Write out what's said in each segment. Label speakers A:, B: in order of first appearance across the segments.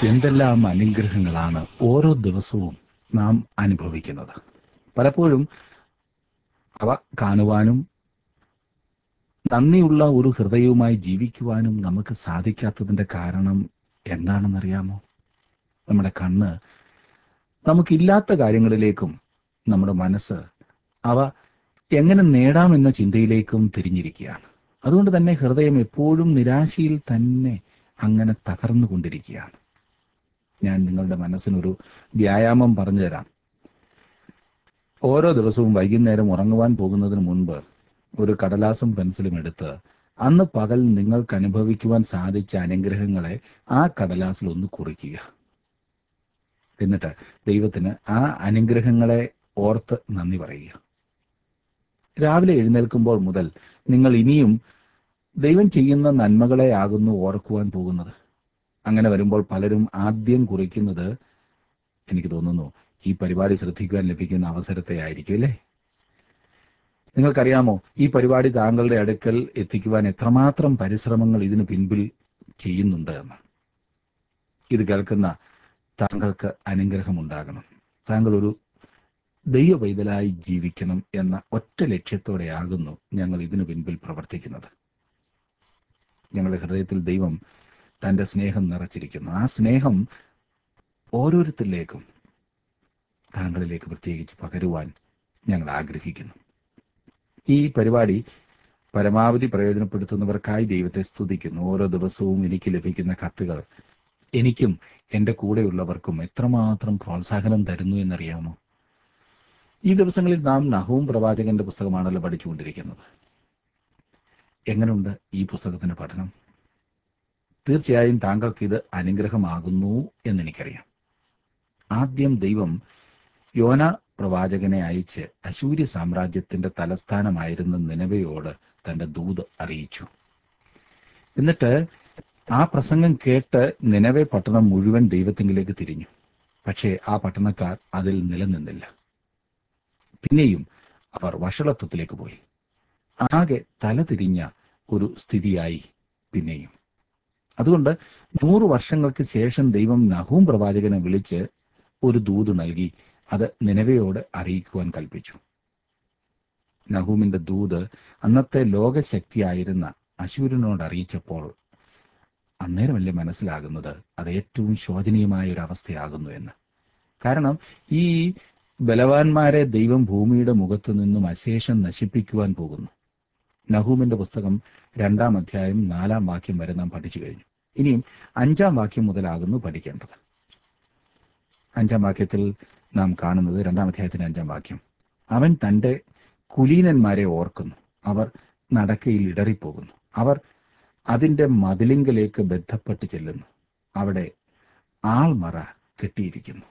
A: എന്തെല്ലാം അനുഗ്രഹങ്ങളാണ് ഓരോ ദിവസവും നാം അനുഭവിക്കുന്നത്. പലപ്പോഴും അവ കാണുവാനും നന്ദിയുള്ള ഒരു ഹൃദയവുമായി ജീവിക്കുവാനും നമുക്ക് സാധിക്കാത്തതിൻ്റെ കാരണം എന്താണെന്നറിയാമോ? നമ്മുടെ കണ്ണ് നമുക്കില്ലാത്ത കാര്യങ്ങളിലേക്കും നമ്മുടെ മനസ്സ് അവ എങ്ങനെ നേടാമെന്ന ചിന്തയിലേക്കും തിരിഞ്ഞിരിക്കുകയാണ്. അതുകൊണ്ട് തന്നെ ഹൃദയം എപ്പോഴും നിരാശയിൽ തന്നെ അങ്ങനെ തകർന്നുകൊണ്ടിരിക്കുകയാണ്. ഞാൻ നിങ്ങളുടെ മനസ്സിനൊരു വ്യായാമം പറഞ്ഞു തരാം. ഓരോ ദിവസവും വൈകുന്നേരം ഉറങ്ങുവാൻ പോകുന്നതിന് മുൻപ് ഒരു കടലാസും പെൻസിലും എടുത്ത് അന്ന് പകൽ നിങ്ങൾക്ക് അനുഭവിക്കുവാൻ സാധിച്ച അനുഗ്രഹങ്ങളെ ആ കടലാസിൽ ഒന്ന് കുറിക്കുക. എന്നിട്ട് ദൈവത്തിന് ആ അനുഗ്രഹങ്ങളെ ഓർത്ത് നന്ദി പറയുക. രാവിലെ എഴുന്നേൽക്കുമ്പോൾ മുതൽ നിങ്ങൾ ഇനിയും ദൈവം ചെയ്യുന്ന നന്മകളെ ആകുന്നു ഓർക്കുവാൻ പോകുന്നത്. അങ്ങനെ വരുമ്പോൾ പലരും ആദ്യം കുറിക്കുന്നത്, എനിക്ക് തോന്നുന്നു, ഈ പരിപാടി ശ്രദ്ധിക്കുവാൻ ലഭിക്കുന്ന അവസരത്തെ ആയിരിക്കും അല്ലേ? നിങ്ങൾക്കറിയാമോ, ഈ പരിപാടി താങ്കളുടെ അടുക്കൽ എത്തിക്കുവാൻ എത്രമാത്രം പരിശ്രമങ്ങൾ ഇതിനു പിൻപിൽ ചെയ്യുന്നുണ്ട് എന്ന്? ഇത് കേൾക്കുന്ന താങ്കൾക്ക് അനുഗ്രഹമുണ്ടാകണം. താങ്കൾ ഒരു ദൈവ പൈതലായി ജീവിക്കണം എന്ന ഒറ്റ ലക്ഷ്യത്തോടെയാകുന്നു ഞങ്ങൾ ഇതിനു പിൻപിൽ പ്രവർത്തിക്കുന്നത്. ഞങ്ങളുടെ ഹൃദയത്തിൽ ദൈവം തന്റെ സ്നേഹം നിറച്ചിരിക്കുന്നു. ആ സ്നേഹം ഓരോരുത്തരിലേക്കും താങ്കളിലേക്ക് പ്രത്യേകിച്ച് പകരുവാൻ ഞങ്ങൾ ആഗ്രഹിക്കുന്നു. ഈ പരിപാടി പരമാവധി പ്രയോജനപ്പെടുത്തുന്നവർക്കായി ദൈവത്തെ സ്തുതിക്കുന്നു. ഓരോ ദിവസവും എനിക്ക് ലഭിക്കുന്ന കത്തുകൾ എനിക്കും എൻ്റെ കൂടെയുള്ളവർക്കും എത്രമാത്രം പ്രോത്സാഹനം തരുന്നു എന്നറിയാമോ? ഈ ദിവസങ്ങളിൽ നാം നഹൂം പ്രവാചകന്റെ പുസ്തകമാണല്ലോ പഠിച്ചുകൊണ്ടിരിക്കുന്നത്. എങ്ങനെയുണ്ട് ഈ പുസ്തകത്തിന്റെ പഠനം? തീർച്ചയായും താങ്കൾക്ക് ഇത് അനുഗ്രഹമാകുന്നു എന്നെനിക്കറിയാം. ആദ്യം ദൈവം യോന പ്രവാചകനെ അയച്ച് അശൂര്യ സാമ്രാജ്യത്തിന്റെ തലസ്ഥാനമായിരുന്ന നിനവയോട് തന്റെ ദൂത് അറിയിച്ചു. എന്നിട്ട് ആ പ്രസംഗം കേട്ട് നിനവെ പട്ടണം മുഴുവൻ ദൈവത്തിങ്കിലേക്ക് തിരിഞ്ഞു. പക്ഷേ ആ പട്ടണക്കാർ അതിൽ നിലനിന്നില്ല. പിന്നെയും അവർ വഷളത്വത്തിലേക്ക് പോയി. ആകെ തലതിരിഞ്ഞ ഒരു സ്ഥിതിയായി പിന്നെയും. അതുകൊണ്ട് 100 വർഷങ്ങൾക്ക് ശേഷം ദൈവം നഹൂം പ്രവാചകനെ വിളിച്ച് ഒരു ദൂത് നൽകി അത് നിനവയോട് അറിയിക്കുവാൻ കൽപ്പിച്ചു. നഹൂമിന്റെ ദൂത് അന്നത്തെ ലോകശക്തിയായിരുന്ന അശൂരിനോട് അറിയിച്ചപ്പോൾ അന്നേരമല്ലേ മനസ്സിലാകുന്നത് അത് ഏറ്റവും ശോചനീയമായ ഒരു അവസ്ഥയാകുന്നു എന്ന്. കാരണം ഈ ബലവാന്മാരെ ദൈവം ഭൂമിയുടെ മുഖത്തു നിന്നും അശേഷം നശിപ്പിക്കുവാൻ പോകുന്നു. നഹൂമിന്റെ പുസ്തകം 2-ാം അധ്യായം 4-ാം വാക്യം വരെ നാം പഠിച്ചു കഴിഞ്ഞു. ഇനിയും 5-ാം വാക്യം മുതലാകുന്നു പഠിക്കേണ്ടത്. 5-ാം വാക്യത്തിൽ നാം കാണുന്നത്, 2-ാം അധ്യായത്തിന്റെ 5-ാം വാക്യം, അവൻ തൻ്റെ കുലീനന്മാരെ ഓർക്കുന്നു, അവർ നടക്കയിൽ ഇടറിപ്പോകുന്നു, അവർ അതിൻ്റെ മതിലിങ്കലേക്ക് ബന്ധപ്പെട്ട് ചെല്ലുന്നു, അവിടെ ആൾമറ കെട്ടിയിരിക്കുന്നു.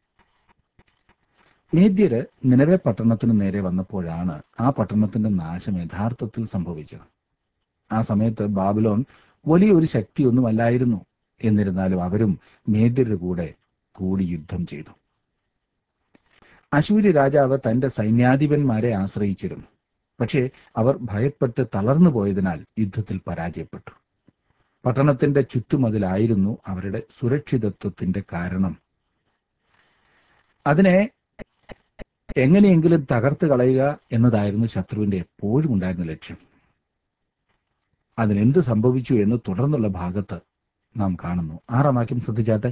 A: മേദ്യര് നിനവെ പട്ടണത്തിന് നേരെ വന്നപ്പോഴാണ് ആ പട്ടണത്തിന്റെ നാശം യഥാർത്ഥത്തിൽ സംഭവിച്ചത്. ആ സമയത്ത് ബാബിലോൺ വലിയൊരു ശക്തിയൊന്നുമല്ലായിരുന്നു. എന്നിരുന്നാലും അവരും മേദ്യരുടെ കൂടെ കൂടി യുദ്ധം ചെയ്തു. അശൂര്യ രാജാവ് തന്റെ സൈന്യാധിപന്മാരെ ആശ്രയിച്ചിരുന്നു. പക്ഷേ അവർ ഭയപ്പെട്ട് തളർന്നു പോയതിനാൽ യുദ്ധത്തിൽ പരാജയപ്പെട്ടു. പട്ടണത്തിന്റെ ചുറ്റുമതിലായിരുന്നു അവരുടെ സുരക്ഷിതത്വത്തിന്റെ കാരണം. അതിനെ എങ്ങനെയെങ്കിലും തകർത്ത് കളയുക എന്നതായിരുന്നു ശത്രുവിന്റെ എപ്പോഴും ഉണ്ടായിരുന്ന ലക്ഷ്യം. അതിനെന്ത് സംഭവിച്ചു എന്ന് തുടർന്നുള്ള ഭാഗത്ത് നാം കാണുന്നു. 6-ാം വാക്യം ശ്രദ്ധിച്ചാട്ടെ.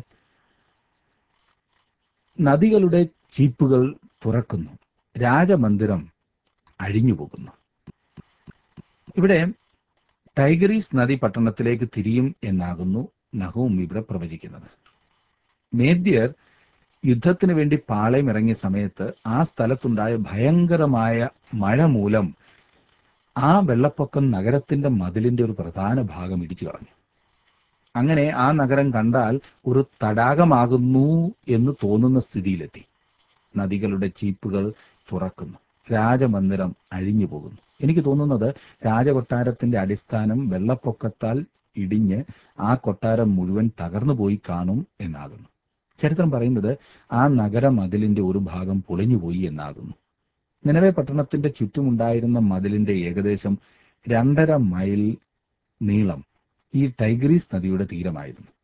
A: നദികളുടെ ചീപ്പുകൾ തുറക്കുന്നു, രാജമന്ദിരം അഴിഞ്ഞുപോകുന്നു. ഇവിടെ ടൈഗ്രീസ് നദി പട്ടണത്തിലേക്ക് തിരിയും എന്നാകുന്നു നഹൂം ഇവിടെ പ്രവചിക്കുന്നത്. മേദ്യർ യുദ്ധത്തിന് വേണ്ടി പാളയം ഇറങ്ങിയ സമയത്ത് ആ സ്ഥലത്തുണ്ടായ ഭയങ്കരമായ മഴ മൂലം ആ വെള്ളപ്പൊക്കം നഗരത്തിന്റെ മതിലിന്റെ ഒരു പ്രധാന ഭാഗം ഇടിച്ചു കളഞ്ഞു. അങ്ങനെ ആ നഗരം കണ്ടാൽ ഒരു തടാകമാകുന്നു എന്ന് തോന്നുന്ന സ്ഥിതിയിലെത്തി. നദികളുടെ ചീപ്പുകൾ തുറക്കുന്നു, രാജമന്ദിരം അഴിഞ്ഞു പോകുന്നു. എനിക്ക് തോന്നുന്നത് രാജകൊട്ടാരത്തിന്റെ അടിസ്ഥാനം വെള്ളപ്പൊക്കത്താൽ ഇടിഞ്ഞ് ആ കൊട്ടാരം മുഴുവൻ തകർന്നു പോയി കാണും എന്നാകുന്നു. ചരിത്രം പറയുന്നത് ആ നഗര മതിലിന്റെ ഒരു ഭാഗം പൊളിഞ്ഞുപോയി എന്നാകുന്നു. നിനവെ പട്ടണത്തിന്റെ ചുറ്റുമുണ്ടായിരുന്ന മതിലിന്റെ ഏകദേശം 2.5 മൈൽ നീളം ഈ ടൈഗ്രീസ് നദിയുടെ തീരമായിരുന്നു.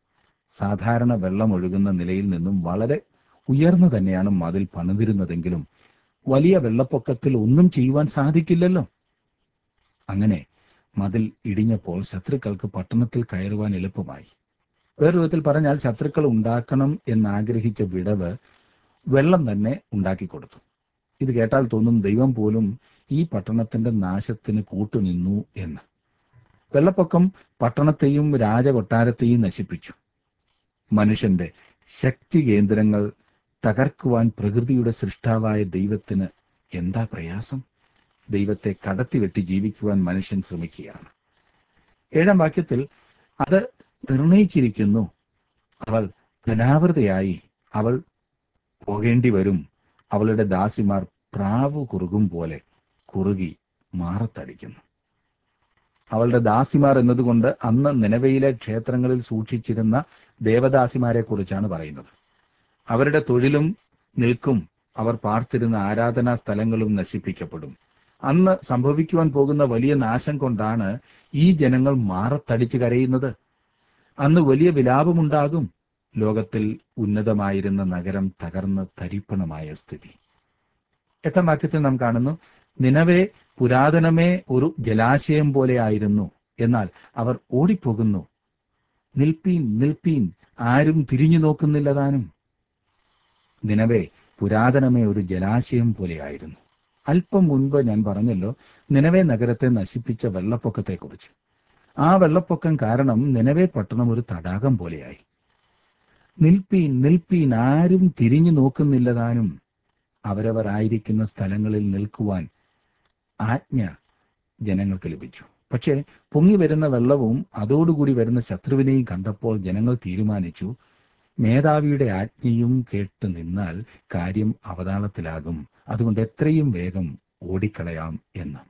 A: സാധാരണ വെള്ളം ഒഴുകുന്ന നിലയിൽ നിന്നും വളരെ ഉയർന്നു തന്നെയാണ് മതിൽ പണിതിരുന്നതെങ്കിലും വലിയ വെള്ളപ്പൊക്കത്തിൽ ഒന്നും ചെയ്യുവാൻ സാധിക്കില്ലല്ലോ. അങ്ങനെ മതിൽ ഇടിഞ്ഞപ്പോൾ ശത്രുക്കൾക്ക് പട്ടണത്തിൽ കയറുവാൻ എളുപ്പമായി. വേറൊരു വിധത്തിൽ പറഞ്ഞാൽ, ശത്രുക്കൾ ഉണ്ടാക്കണം എന്നാഗ്രഹിച്ച വിടവ് വെള്ളം തന്നെ ഉണ്ടാക്കിക്കൊടുത്തു. ഇത് കേട്ടാൽ തോന്നും ദൈവം പോലും ഈ പട്ടണത്തിന്റെ നാശത്തിന് കൂട്ടുനിന്നു എന്ന്. വെള്ളപ്പൊക്കം പട്ടണത്തെയും രാജകൊട്ടാരത്തെയും നശിപ്പിച്ചു. മനുഷ്യന്റെ ശക്തി കേന്ദ്രങ്ങൾ തകർക്കുവാൻ പ്രകൃതിയുടെ സൃഷ്ടാവായ ദൈവത്തിന് എന്താ പ്രയാസം? ദൈവത്തെ കടത്തിവെട്ടി ജീവിക്കുവാൻ മനുഷ്യൻ ശ്രമിക്കുകയാണ്. 7-ാം വാക്യത്തിൽ അത് നിർണയിച്ചിരിക്കുന്നു, അവൾ ധനാവൃതയായി, അവൾ പോകേണ്ടി വരും, അവളുടെ ദാസിമാർ പ്രാവു കുറുകും പോലെ കുറുകി മാറത്തടിക്കുന്നു. അവളുടെ ദാസിമാർ എന്നതുകൊണ്ട് അന്ന് നിനവയിലെ ക്ഷേത്രങ്ങളിൽ സൂക്ഷിച്ചിരുന്ന ദേവദാസിമാരെ കുറിച്ചാണ് പറയുന്നത്. അവരുടെ തൊഴിലും നിൽക്കും, അവർ പാർത്തിരുന്ന ആരാധനാ സ്ഥലങ്ങളും നശിപ്പിക്കപ്പെടും. അന്ന് സംഭവിക്കുവാൻ പോകുന്ന വലിയ നാശം കൊണ്ടാണ് ഈ ജനങ്ങൾ മാറത്തടിച്ച് കരയുന്നത്. അന്ന് വലിയ വിലാപമുണ്ടാകും. ലോകത്തിൽ ഉന്നതമായിരുന്ന നഗരം തകർന്ന് തരിപ്പണമായ സ്ഥിതി. 8-ാം വാക്യത്തിൽ നാം കാണുന്നു, നിനവേ പുരാതനമേ ഒരു ജലാശയം പോലെ ആയിരുന്നു, എന്നാൽ അവർ ഓടിപ്പോകുന്നു. നിൽപ്പീൻ നിൽപ്പീൻ, ആരും തിരിഞ്ഞു നോക്കുന്നില്ല താനും. നിനവേ പുരാതനമേ ഒരു ജലാശയം പോലെയായിരുന്നു. അല്പം മുൻപ് ഞാൻ പറഞ്ഞല്ലോ നിനവേ നഗരത്തെ നശിപ്പിച്ച വെള്ളപ്പൊക്കത്തെക്കുറിച്ച്. ആ വെള്ളപ്പൊക്കം കാരണം നിനവേ പട്ടണം ഒരു തടാകം പോലെയായി. നിൽപ്പീൻ നിൽപ്പീൻ, ആരും തിരിഞ്ഞു നോക്കുന്നില്ല താനും. അവരവരായിരിക്കുന്ന സ്ഥലങ്ങളിൽ നിൽക്കുവാൻ ആജ്ഞ ജനങ്ങൾക്ക് ലഭിച്ചു. പക്ഷേ പൊങ്ങി വരുന്ന വെള്ളവും അതോടുകൂടി വരുന്ന ശത്രുവിനെയും കണ്ടപ്പോൾ ജനങ്ങൾ തീരുമാനിച്ചു, മേധാവിയുടെ ആജ്ഞയും കേട്ട് നിന്നാൽ കാര്യം അവതാളത്തിലാകും, അതുകൊണ്ട് എത്രയും വേഗം ഓടിക്കളയാം എന്ന്.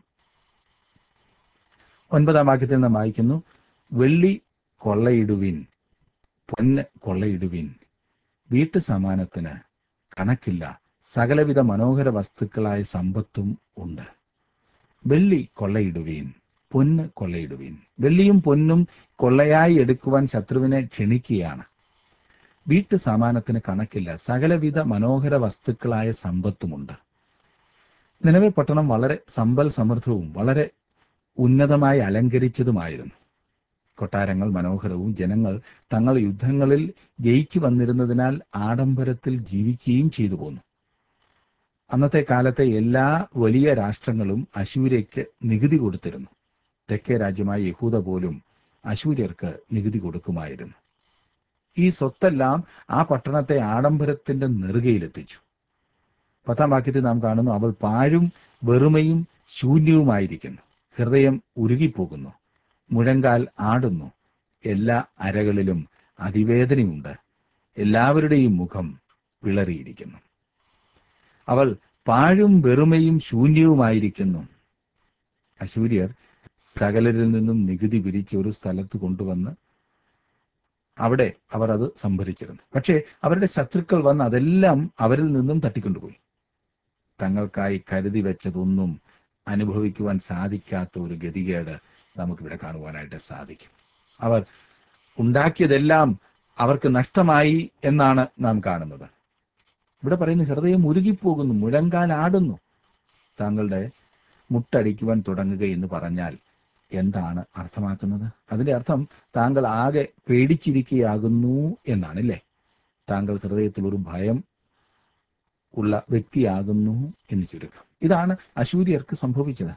A: 9-ാം വാക്യത്തിൽ നാം വായിക്കുന്നു, വെള്ളി കൊള്ളയിടുവിൻ, പൊന്ന് കൊള്ളയിടുവിൻ, വീട്ടു സമാനത്തിന് കണക്കില്ല, സകലവിധ മനോഹര വസ്തുക്കളായ സമ്പത്തും ഉണ്ട്. വെള്ളി കൊള്ളയിടുവീൻ, പൊന്ന് കൊള്ളയിടുവീൻ. വെള്ളിയും പൊന്നും കൊള്ളയായി എടുക്കുവാൻ ശത്രുവിനെ ക്ഷണിക്കുകയാണ്. വീട്ടു സാമാനത്തിന് കണക്കില്ല, സകലവിധ മനോഹര വസ്തുക്കളായ സമ്പത്തുമുണ്ട്. നിലവെ പട്ടണം വളരെ സമ്പൽ സമൃദ്ധവും വളരെ ഉന്നതമായി അലങ്കരിച്ചതുമായിരുന്നു. കൊട്ടാരങ്ങൾ മനോഹരവും ജനങ്ങൾ തങ്ങൾ യുദ്ധങ്ങളിൽ ജയിച്ചു വന്നിരുന്നതിനാൽ ആഡംബരത്തിൽ ജീവിക്കുകയും ചെയ്തു പോന്നു. അന്നത്തെ കാലത്തെ എല്ലാ വലിയ രാഷ്ട്രങ്ങളും അശൂര്യയ്ക്ക് നികുതി കൊടുത്തിരുന്നു. തെക്കേ രാജ്യമായ യഹൂദ പോലും അശൂര്യർക്ക് നികുതി കൊടുക്കുമായിരുന്നു. ഈ സ്വത്തെല്ലാം ആ പട്ടണത്തെ ആഡംബരത്തിന്റെ നെറുകയിലെത്തിച്ചു. 10-ാം വാക്യത്തിൽ നാം കാണുന്നു, അവൾ പാഴും വെറുമയും ശൂന്യവുമായിരിക്കുന്നു, ഹൃദയം ഉരുകിപ്പോകുന്നു, മുഴങ്കാൽ ആടുന്നു, എല്ലാ അരകളിലും അതിവേദനയുണ്ട്, എല്ലാവരുടെയും മുഖം വിളറിയിരിക്കുന്നു. അവൾ പാഴും വെറുമയും ശൂന്യവുമായിരിക്കുന്നു. അശൂര്യർ സകലരിൽ നിന്നും നികുതി പിരിച്ച് ഒരു സ്ഥലത്ത് കൊണ്ടുവന്ന് അവിടെ അവർ അത് സംഭരിച്ചിരുന്നു. പക്ഷേ അവരുടെ ശത്രുക്കൾ വന്ന് അതെല്ലാം അവരിൽ നിന്നും തട്ടിക്കൊണ്ടുപോയി. തങ്ങൾക്കായി കരുതി വെച്ചതൊന്നും അനുഭവിക്കുവാൻ സാധിക്കാത്ത ഒരു ഗതികേട് നമുക്കിവിടെ കാണുവാനായിട്ട് സാധിക്കും. അവർ ഉണ്ടാക്കിയതെല്ലാം അവർക്ക് നഷ്ടമായി എന്നാണ് നാം കാണുന്നത്. ഇവിടെ പറയുന്ന ഹൃദയം ഉരുകിപ്പോകുന്നു, മുഴങ്കാൽ ആടുന്നു. താങ്കളുടെ മുട്ടടിക്കുവാൻ തുടങ്ങുക എന്ന് പറഞ്ഞാൽ എന്താണ് അർത്ഥമാക്കുന്നത്? അതിന്റെ അർത്ഥം താങ്കൾ ആകെ പേടിച്ചിരിക്കുകയാകുന്നു എന്നാണല്ലേ. താങ്കൾ ഹൃദയത്തിൽ ഒരു ഭയം ഉള്ള വ്യക്തിയാകുന്നു എന്ന് ചുരുക്കം. ഇതാണ് അശൂര്യർക്ക് സംഭവിച്ചത്.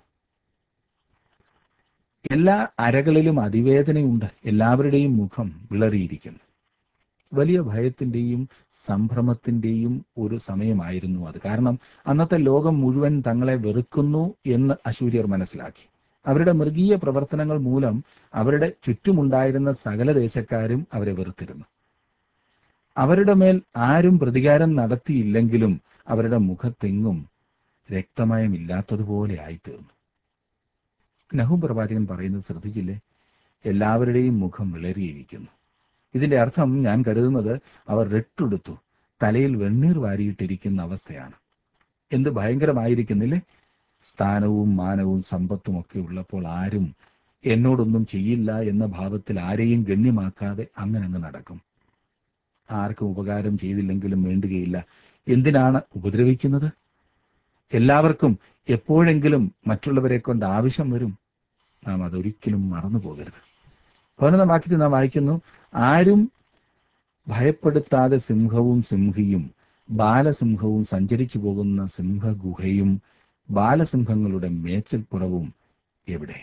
A: എല്ലാ അരകളിലും അതിവേദനയുണ്ട്, എല്ലാവരുടെയും മുഖം വിളറിയിരിക്കുന്നു. വലിയ ഭയത്തിന്റെയും സംഭ്രമത്തിന്റെയും ഒരു സമയമായിരുന്നു അത്. കാരണം അന്നത്തെ ലോകം മുഴുവൻ തങ്ങളെ വെറുക്കുന്നു എന്ന് അശൂര്യർ മനസ്സിലാക്കി. അവരുടെ മൃഗീയ പ്രവർത്തനങ്ങൾ മൂലം അവരുടെ ചുറ്റുമുണ്ടായിരുന്ന സകല ദേശക്കാരും അവരെ വെറുത്തിരുന്നു. അവരുടെ മേൽ ആരും പ്രതികാരം നടത്തിയില്ലെങ്കിലും അവരുടെ മുഖത്തെങ്ങും രക്തമയമില്ലാത്തതുപോലെ ആയിത്തീർന്നു. നഹൂം പ്രവാചകൻ പറയുന്നത് ശ്രദ്ധിച്ചില്ലേ? എല്ലാവരുടെയും മുഖം വിളറിയിരിക്കുന്നു. ഇതിന്റെ അർത്ഥം ഞാൻ കരുതുന്നത് അവർ രട്ടുടുത്തു തലയിൽ വെണ്ണീർ വാരിയിട്ടിരിക്കുന്ന അവസ്ഥയാണ്. എന്ത് ഭയങ്കരമായിരിക്കുന്നില്ലേ? സ്ഥാനവും മാനവും സമ്പത്തും ഒക്കെ ഉള്ളപ്പോൾ ആരും എന്നോടൊന്നും ചെയ്യില്ല എന്ന ഭാവത്തിൽ ആരെയും ഗണ്യമാക്കാതെ അങ്ങനെ അങ്ങ് നടക്കും. ആർക്കും ഉപകാരം ചെയ്തില്ലെങ്കിലും വേണ്ടുകയില്ല. എന്തിനാണ് ഉപദ്രവിക്കുന്നത്? എല്ലാവർക്കും എപ്പോഴെങ്കിലും മറ്റുള്ളവരെ കൊണ്ട് ആവശ്യം വരും. നാം അതൊരിക്കലും മറന്നു പോകരുത്. 11-ാം വാക്യത്തിൽ നാം വായിക്കുന്നു, ആരും ഭയപ്പെടുത്താതെ സിംഹവും സിംഹിയും ബാലസിംഹവും സഞ്ചരിച്ചു പോകുന്ന സിംഹഗുഹയും ബാലസിംഹങ്ങളുടെ മേച്ചൽപ്പുറവും എവിടെ?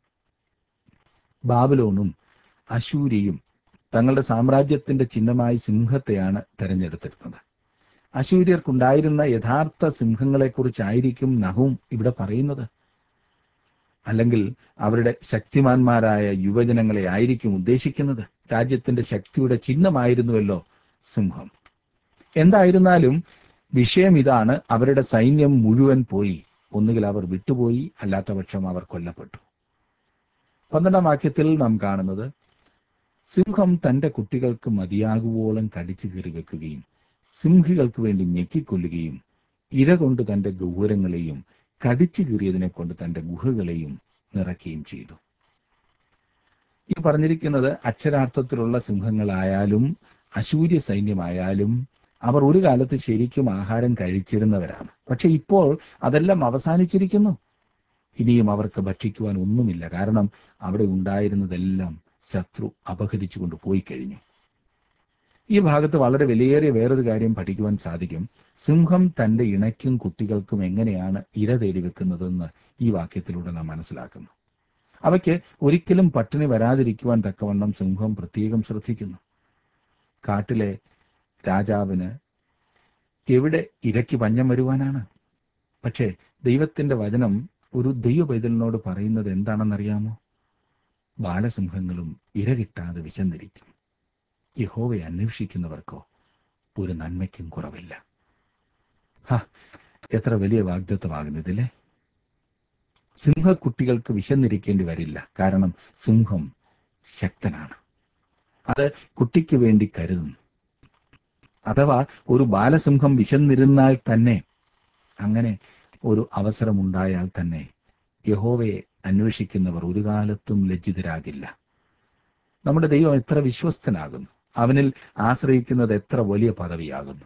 A: ബാബിലോണും അശൂരിയും തങ്ങളുടെ സാമ്രാജ്യത്തിന്റെ ചിഹ്നമായി സിംഹത്തെയാണ് തെരഞ്ഞെടുത്തിരുന്നത്. അശൂര്യർക്കുണ്ടായിരുന്ന യഥാർത്ഥ സിംഹങ്ങളെക്കുറിച്ചായിരിക്കും നഹൂം ഇവിടെ പറയുന്നത്. അല്ലെങ്കിൽ അവരുടെ ശക്തിമാന്മാരായ യുവജനങ്ങളെ ആയിരിക്കും ഉദ്ദേശിക്കുന്നത്. രാജ്യത്തിന്റെ ശക്തിയുടെ ചിഹ്നമായിരുന്നുവല്ലോ സിംഹം. എന്തായിരുന്നാലും വിഷയം ഇതാണ്, അവരുടെ സൈന്യം മുഴുവൻ പോയി. ഒന്നുകിൽ അവർ വിട്ടുപോയി, അല്ലാത്ത പക്ഷം അവർ കൊല്ലപ്പെട്ടു. 12-ാം വാക്യത്തിൽ നാം കാണുന്നത്, സിംഹം തന്റെ കുട്ടികൾക്ക് മതിയാകുവോളം കടിച്ചു കീറി വെക്കുകയും സിംഹികൾക്ക് വേണ്ടി ഞെക്കിക്കൊല്ലുകയും ഇര കൊണ്ട് തന്റെ ഗഹൂരങ്ങളെയും കടിച്ചു കീറിയതിനെ കൊണ്ട് തന്റെ ഗുഹകളെയും നിറയ്ക്കുകയും ചെയ്തു. ഈ പറഞ്ഞിരിക്കുന്നത് അക്ഷരാർത്ഥത്തിലുള്ള സിംഹങ്ങളായാലും അശൂര്യ സൈന്യമായാലും അവർ ഒരു കാലത്ത് ശരിക്കും ആഹാരം കഴിച്ചിരുന്നവരാണ്. പക്ഷെ ഇപ്പോൾ അതെല്ലാം അവസാനിച്ചിരിക്കുന്നു. ഇനിയും അവർക്ക് ഭക്ഷിക്കുവാൻ ഒന്നുമില്ല. കാരണം അവിടെ ഉണ്ടായിരുന്നതെല്ലാം ശത്രു അപഹരിച്ചുകൊണ്ട് പോയി കഴിഞ്ഞു. ഈ ഭാഗത്ത് വളരെ വിലയേറിയ വേറൊരു കാര്യം പഠിക്കുവാൻ സാധിക്കും. സിംഹം തന്റെ ഇണയ്ക്കും കുട്ടികൾക്കും എങ്ങനെയാണ് ഇര തേടി വെക്കുന്നതെന്ന് ഈ വാക്യത്തിലൂടെ നാം മനസ്സിലാക്കുന്നു. അവയ്ക്ക് ഒരിക്കലും പട്ടിണി വരാതിരിക്കുവാൻ തക്കവണ്ണം സിംഹം പ്രത്യേകം ശ്രദ്ധിക്കുന്നു. കാട്ടിലെ രാജാവിന് എവിടെ ഇരയ്ക്ക് പഞ്ഞം വരുവാനാണ്? പക്ഷേ ദൈവത്തിന്റെ വചനം ഒരു ദൈവ പൈതലിനോട് പറയുന്നത് എന്താണെന്നറിയാമോ? ബാലസിംഹങ്ങളും ഇര കിട്ടാതെ വിശന്നിരിക്കും. യഹോവയെ അന്വേഷിക്കുന്നവർക്കോ ഒരു നന്മയ്ക്കും കുറവില്ല. എത്ര വലിയ വാഗ്ദത്തമാകുന്നതില്ലേ! സിംഹക്കുട്ടികൾക്ക് വിശന്നിരിക്കേണ്ടി വരില്ല. കാരണം സിംഹം ശക്തനാണ്. അത് കുട്ടിക്ക് വേണ്ടി കരുതുന്നു. അഥവാ ഒരു ബാലസിംഹം വിശന്നിരുന്നാൽ തന്നെ, അങ്ങനെ ഒരു അവസരമുണ്ടായാൽ തന്നെ യഹോവയെ അന്വേഷിക്കുന്നവർ ഒരു കാലത്തും ലജ്ജിതരാകില്ല. നമ്മുടെ ദൈവം എത്ര വിശ്വസ്തനാകുന്നു! അവനിൽ ആശ്രയിക്കുന്നത് എത്ര വലിയ പദവിയാകുന്നു!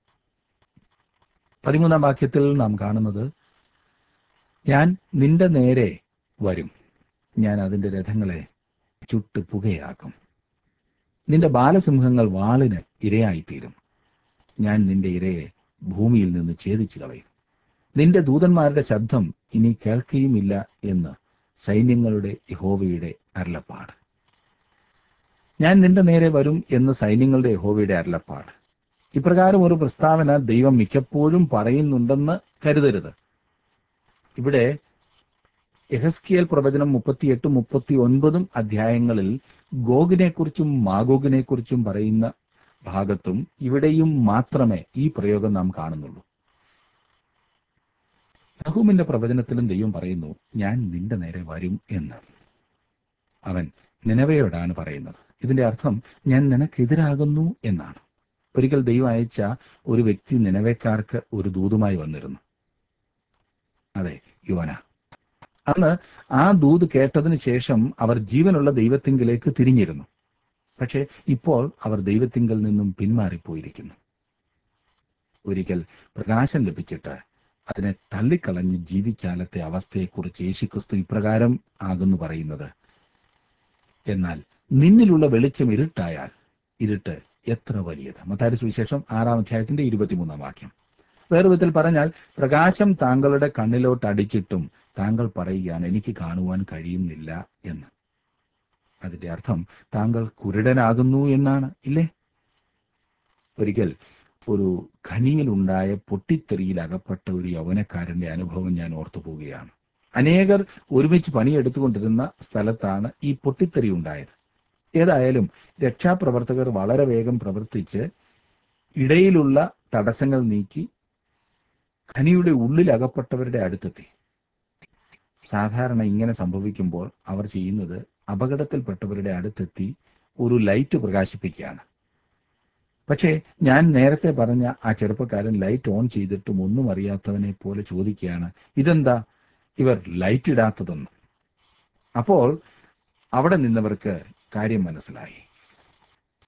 A: 13-ാം വാക്യത്തിൽ നാം കാണുന്നത്, ഞാൻ നിന്റെ നേരെ വരും, ഞാൻ അതിന്റെ രഥങ്ങളെ ചുട്ട് പുകയാക്കും. നിന്റെ ബാലസിംഹങ്ങൾ വാളിന് ഇരയായിത്തീരും. ഞാൻ നിന്റെ ഇരയെ ഭൂമിയിൽ നിന്ന് ഛേദിച്ചു കളയും. നിന്റെ ദൂതന്മാരുടെ ശബ്ദം ഇനി കേൾക്കുകയുമില്ല എന്ന് സൈന്യങ്ങളുടെ യഹോവയുടെ അരുളപ്പാട്. ഞാൻ നിന്റെ നേരെ വരും എന്ന് സൈന്യങ്ങളുടെ യഹോവയുടെ അരുളപ്പാട്. ഇപ്രകാരം ഒരു പ്രസ്താവന ദൈവം മിക്കപ്പോഴും പറയുന്നുണ്ടെന്ന് കരുതരുത്. ഇവിടെ യെഹെസ്കേൽ പ്രവചനം 38-39 അധ്യായങ്ങളിൽ ഗോഗിനെ കുറിച്ചും മാഗോഗിനെ കുറിച്ചും പറയുന്ന ഭാഗത്തും ഇവിടെയും മാത്രമേ ഈ പ്രയോഗം നാം കാണുന്നുള്ളൂ. നഹൂമിന്റെ പ്രവചനത്തിലും ദൈവം പറയുന്നു, ഞാൻ നിന്റെ നേരെ വരും എന്ന്. അവൻ നിനവയോടാണ് പറയുന്നത്. ഇതിന്റെ അർത്ഥം ഞാൻ നിനക്കെതിരാകുന്നു എന്നാണ്. ഒരിക്കൽ ദൈവം അയച്ച ഒരു വ്യക്തി നിനവേക്കാർക്ക് ഒരു ദൂതുമായി വന്നിരുന്നു. അതെ, യോന. അന്ന് ആ ദൂത് കേട്ടതിന് ശേഷം അവർ ജീവനുള്ള ദൈവത്തിങ്കിലേക്ക് തിരിഞ്ഞിരുന്നു. പക്ഷേ ഇപ്പോൾ അവർ ദൈവത്തിങ്കൽ നിന്നും പിന്മാറിപ്പോയിരിക്കുന്നു. ഒരിക്കൽ പ്രകാശം ലഭിച്ചിട്ട് അതിനെ തള്ളിക്കളഞ്ഞ് ജീവിച്ചാലത്തെ അവസ്ഥയെക്കുറിച്ച് യേശുക്രിസ്തു ഇപ്രകാരം ആകുന്നു പറയുന്നത്, എന്നാൽ നിന്നിലുള്ള വെളിച്ചം ഇരുട്ടായാൽ ഇരുട്ട് എത്ര വലിയത്. മത്തായിയുടെ സുവിശേഷം 6-ാം അധ്യായത്തിന്റെ 23-ാം വാക്യം. വേറെ വിധത്തിൽ പറഞ്ഞാൽ, പ്രകാശം താങ്കളുടെ കണ്ണിലോട്ട് അടിച്ചിട്ടും താങ്കൾ പറയുകയാണ് എനിക്ക് കാണുവാൻ കഴിയുന്നില്ല എന്ന്. അതിന്റെ അർത്ഥം താങ്കൾ കുരുടനാകുന്നു എന്നാണ്, ഇല്ലേ? ഒരിക്കൽ ഒരു ഖനിയിലുണ്ടായ പൊട്ടിത്തെറിയിൽ അകപ്പെട്ട ഒരു യൗവനക്കാരന്റെ അനുഭവം ഞാൻ ഓർത്തു പോവുകയാണ്. അനേകർ ഒരുമിച്ച് പണിയെടുത്തുകൊണ്ടിരുന്ന സ്ഥലത്താണ് ഈ പൊട്ടിത്തെറി ഉണ്ടായത്. ഏതായാലും രക്ഷാപ്രവർത്തകർ വളരെ വേഗം പ്രവർത്തിച്ച് ഇടയിലുള്ള തടസ്സങ്ങൾ നീക്കി ഖനിയുടെ ഉള്ളിൽ അകപ്പെട്ടവരുടെ അടുത്തെത്തി. സാധാരണ ഇങ്ങനെ സംഭവിക്കുമ്പോൾ അവർ ചെയ്യുന്നത് അപകടത്തിൽപ്പെട്ടവരുടെ അടുത്തെത്തി ഒരു ലൈറ്റ് പ്രകാശിപ്പിക്കുകയാണ്. പക്ഷേ ഞാൻ നേരത്തെ പറഞ്ഞ ആ ചെറുപ്പക്കാരൻ ലൈറ്റ് ഓൺ ചെയ്തിട്ടും ഒന്നും അറിയാത്തവനെ പോലെ ചോദിക്കുകയാണ്, ഇതെന്താ ഇവർ ലൈറ്റ് ഇടാത്തതെന്ന്. അപ്പോൾ അവിടെ നിന്നവർക്ക് കാര്യം മനസ്സിലായി.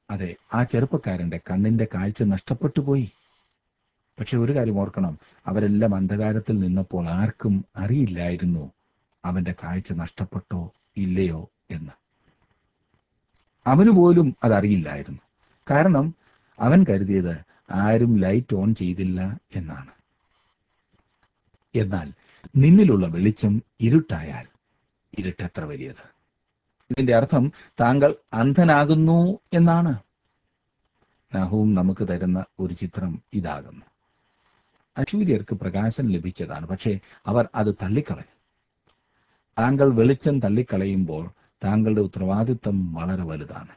A: അതെ, ആ ചെറുപ്പക്കാരന്റെ കണ്ണിന്റെ കാഴ്ച നഷ്ടപ്പെട്ടു പോയി. പക്ഷെ ഒരു കാര്യം ഓർക്കണം, അവരെല്ലാം അന്ധകാരത്തിൽ നിന്നപ്പോൾ ആർക്കും അറിയില്ലായിരുന്നു അവന്റെ കാഴ്ച നഷ്ടപ്പെട്ടോ ഇല്ലയോ എന്ന്. അവന് പോലും അതറിയില്ലായിരുന്നു. കാരണം അവൻ കരുതിയത് ആരും ലൈറ്റ് ഓൺ ചെയ്തില്ല എന്നാണ്. എന്നാൽ നിന്നിലുള്ള വെളിച്ചം ഇരുട്ടായാൽ ഇരുട്ട് എത്ര വലിയത്. ഇതിന്റെ അർത്ഥം താങ്കൾ അന്ധനാകുന്നു എന്നാണ്. നഹൂം നമുക്ക് തരുന്ന ഒരു ചിത്രം ഇതാകുന്നു. അശൂര്യർക്ക് പ്രകാശം ലഭിച്ചതാണ്, പക്ഷേ അവർ അത് തള്ളിക്കളഞ്ഞു. താങ്കൾ വെളിച്ചം തള്ളിക്കളയുമ്പോൾ താങ്കളുടെ ഉത്തരവാദിത്തം വളരെ വലുതാണ്.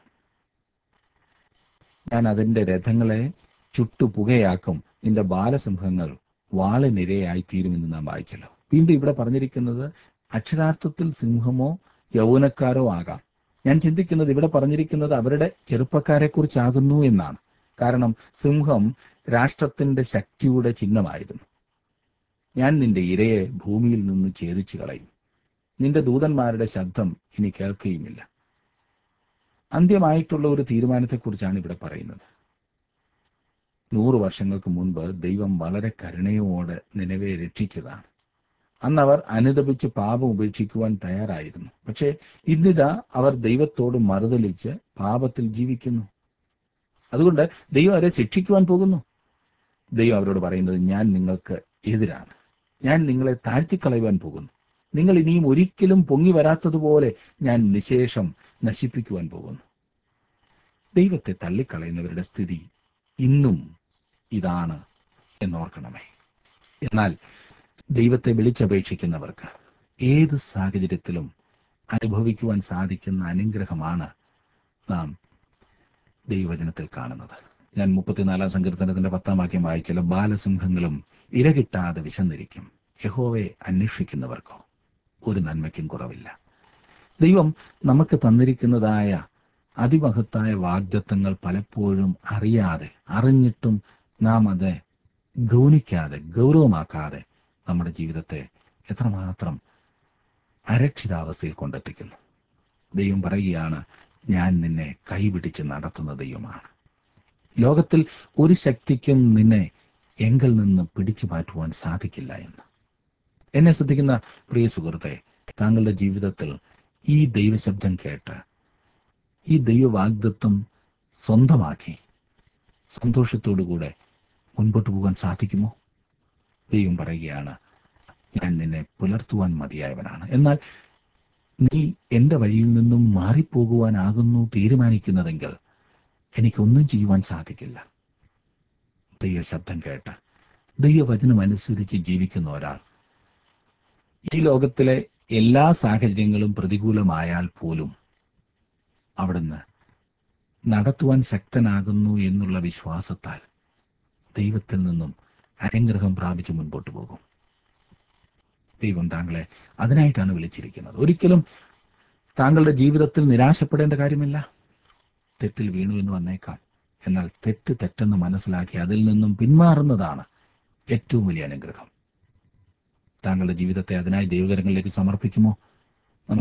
A: ഞാൻ അതിന്റെ രഥങ്ങളെ ചുട്ടുപുകയാക്കും, നിന്റെ ബാലസിംഹങ്ങൾ വാളിനിരയായി തീരുമെന്ന് നാം വായിച്ചല്ലോ. വീണ്ടും ഇവിടെ പറഞ്ഞിരിക്കുന്നത് അക്ഷരാർത്ഥത്തിൽ സിംഹമോ യൗവനക്കാരോ ആകാം. ഞാൻ ചിന്തിക്കുന്നത് ഇവിടെ പറഞ്ഞിരിക്കുന്നത് അവരുടെ ചെറുപ്പക്കാരെ കുറിച്ചാകുന്നു എന്നാണ്. കാരണം സിംഹം രാഷ്ട്രത്തിന്റെ ശക്തിയുടെ ചിഹ്നമായിരുന്നു. ഞാൻ നിന്റെ ഇരയെ ഭൂമിയിൽ നിന്ന് ഛേദിച്ചു കളയും, നിന്റെ ദൂതന്മാരുടെ ശബ്ദം ഇനി കേൾക്കുകയുമില്ല. അന്ത്യമായിട്ടുള്ള ഒരു തീരുമാനത്തെക്കുറിച്ചാണ് ഇവിടെ പറയുന്നത്. 100 വർഷങ്ങൾക്ക് മുൻപ് ദൈവം വളരെ കരുണയോടെ നിനവെ രക്ഷിച്ചതാണ്. അന്ന് അവർ അനുതപിച്ച് പാപം ഉപേക്ഷിക്കുവാൻ തയ്യാറായിരുന്നു. പക്ഷേ ഇന്നിതാ അവർ ദൈവത്തോട് മറുതലിച്ച് പാപത്തിൽ ജീവിക്കുന്നു. അതുകൊണ്ട് ദൈവം അവരെ ശിക്ഷിക്കുവാൻ പോകുന്നു. ദൈവം അവരോട് പറയുന്നത്, ഞാൻ നിങ്ങൾക്ക് എതിരാണ്, ഞാൻ നിങ്ങളെ താഴ്ത്തിക്കളയുവാൻ പോകുന്നു, നിങ്ങൾ ഇനിയും ഒരിക്കലും പൊങ്ങി വരാത്തതുപോലെ ഞാൻ നിശേഷം നശിപ്പിക്കുവാൻ പോകുന്നു. ദൈവത്തെ തള്ളിക്കളയുന്നവരുടെ സ്ഥിതി ഇന്നും ഇതാണ് എന്നോർക്കണമേ. എന്നാൽ ദൈവത്തെ വിളിച്ചപേക്ഷിക്കുന്നവർക്ക് ഏത് സാഹചര്യത്തിലും അനുഭവിക്കുവാൻ സാധിക്കുന്ന അനുഗ്രഹമാണ് നാം ദൈവവചനത്തിൽ കാണുന്നത്. ഞാൻ 34 സങ്കീർത്തനത്തിന്റെ 10 വാക്യം വായിച്ചാൽ, ബാലസിംഹങ്ങളും ഇര കിട്ടാതെ വിശന്നിരിക്കും, യഹോവയെ അന്വേഷിക്കുന്നവർക്കോ ഒരു നന്മയ്ക്കും കുറവില്ല. ദൈവം നമുക്ക് തന്നിരിക്കുന്നതായ അതിമഹത്തായ വാഗ്ദത്തങ്ങൾ പലപ്പോഴും അറിയാതെ, അറിഞ്ഞിട്ടും നാം അത് ഗൗനിക്കാതെ, ഗൗരവമാക്കാതെ നമ്മുടെ ജീവിതത്തെ എത്രമാത്രം അരക്ഷിതാവസ്ഥയിൽ കൊണ്ടെത്തിക്കുന്നു. ദൈവം പറയുകയാണ്, ഞാൻ നിന്നെ കൈപിടിച്ച് നടത്തുന്ന ദൈവമാണ്. ലോകത്തിൽ ഒരു ശക്തിക്കും നിന്നെ എങ്കിൽ നിന്ന് പിടിച്ചു മാറ്റുവാൻ സാധിക്കില്ല എന്ന്. എന്നെ ശ്രദ്ധിക്കുന്ന പ്രിയ സുഹൃത്തെ, താങ്കളുടെ ജീവിതത്തിൽ ഈ ദൈവശബ്ദം കേട്ട് ഈ ദൈവവാഗ്ദത്വം സ്വന്തമാക്കി സന്തോഷത്തോടുകൂടെ മുൻപോട്ട് പോകാൻ സാധിക്കുമോ? ദൈവം പറയുകയാണ്, ഞാൻ നിന്നെ പുലർത്തുവാൻ മതിയായവനാണ്. എന്നാൽ നീ എൻ്റെ വഴിയിൽ നിന്നും മാറിപ്പോകുവാനാകുന്നു തീരുമാനിക്കുന്നതെങ്കിൽ എനിക്കൊന്നും ചെയ്യുവാൻ സാധിക്കില്ല. ദൈവശബ്ദം കേട്ട് ദൈവവചനം അനുസരിച്ച് ജീവിക്കുന്ന ഒരാൾ ഈ ലോകത്തിലെ എല്ലാ സാഹചര്യങ്ങളും പ്രതികൂലമായാൽ പോലും അവിടുന്ന് നടത്തുവാൻ ശക്തനാകുന്നു എന്നുള്ള വിശ്വാസത്താൽ ദൈവത്തിൽ നിന്നും അനുഗ്രഹം പ്രാപിച്ച് മുൻപോട്ട് പോകും. ദൈവം താങ്കളെ അതിനായിട്ടാണ് വിളിച്ചിരിക്കുന്നത്. ഒരിക്കലും താങ്കളുടെ ജീവിതത്തിൽ നിരാശപ്പെടേണ്ട കാര്യമില്ല. തെറ്റിൽ വീണു എന്ന് വന്നേക്കാം, എന്നാൽ തെറ്റ് തെറ്റെന്ന് മനസ്സിലാക്കി അതിൽ നിന്നും പിന്മാറുന്നതാണ് ഏറ്റവും വലിയ അനുഗ്രഹം. താങ്കളുടെ ജീവിതത്തെ അതിനായി ദൈവകരങ്ങളിലേക്ക് സമർപ്പിക്കുമോ?